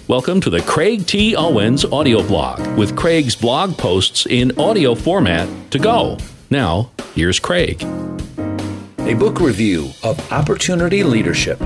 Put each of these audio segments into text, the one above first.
Welcome to the Craig T. Owens audio blog with Craig's blog posts in audio format to go. Now, here's Craig. A book review of Opportunity Leadership.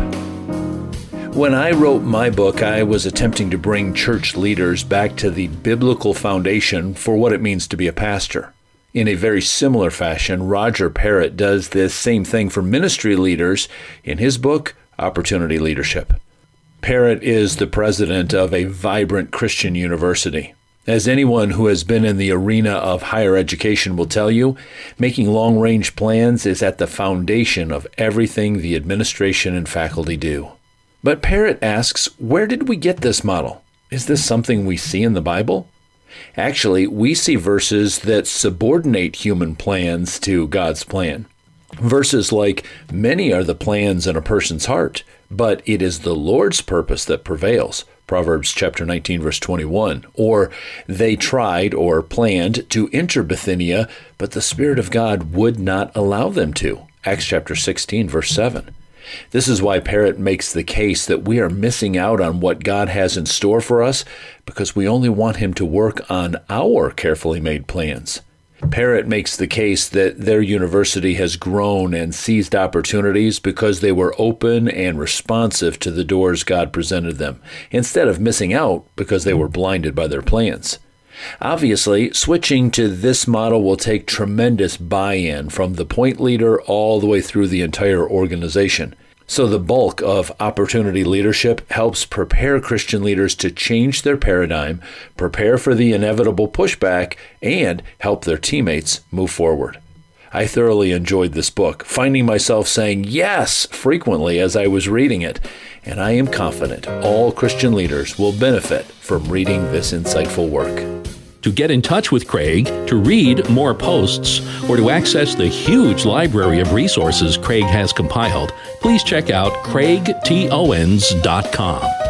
When I wrote my book, I was attempting to bring church leaders back to the biblical foundation for what it means to be a pastor. In a very similar fashion, Roger Parrott does this same thing for ministry leaders in his book, Opportunity Leadership. Parrott is the president of a vibrant Christian university. As anyone who has been in the arena of higher education will tell you, making long-range plans is at the foundation of everything the administration and faculty do. But Parrott asks, where did we get this model? Is this something we see in the Bible? Actually, we see verses that subordinate human plans to God's plan. Verses like, many are the plans in a person's heart, but it is the Lord's purpose that prevails. Proverbs chapter 19, verse 21. Or, they tried or planned to enter Bithynia, but the Spirit of God would not allow them to. Acts chapter 16, verse 7. This is why Parrott makes the case that we are missing out on what God has in store for us because we only want Him to work on our carefully made plans. Parrott makes the case that their university has grown and seized opportunities because they were open and responsive to the doors God presented them, instead of missing out because they were blinded by their plans. Obviously, switching to this model will take tremendous buy-in from the point leader all the way through the entire organization. So the bulk of Opportunity Leadership helps prepare Christian leaders to change their paradigm, prepare for the inevitable pushback, and help their teammates move forward. I thoroughly enjoyed this book, finding myself saying yes frequently as I was reading it, and I am confident all Christian leaders will benefit from reading this insightful work. To get in touch with Craig, to read more posts, or to access the huge library of resources Craig has compiled, please check out craigtowens.com.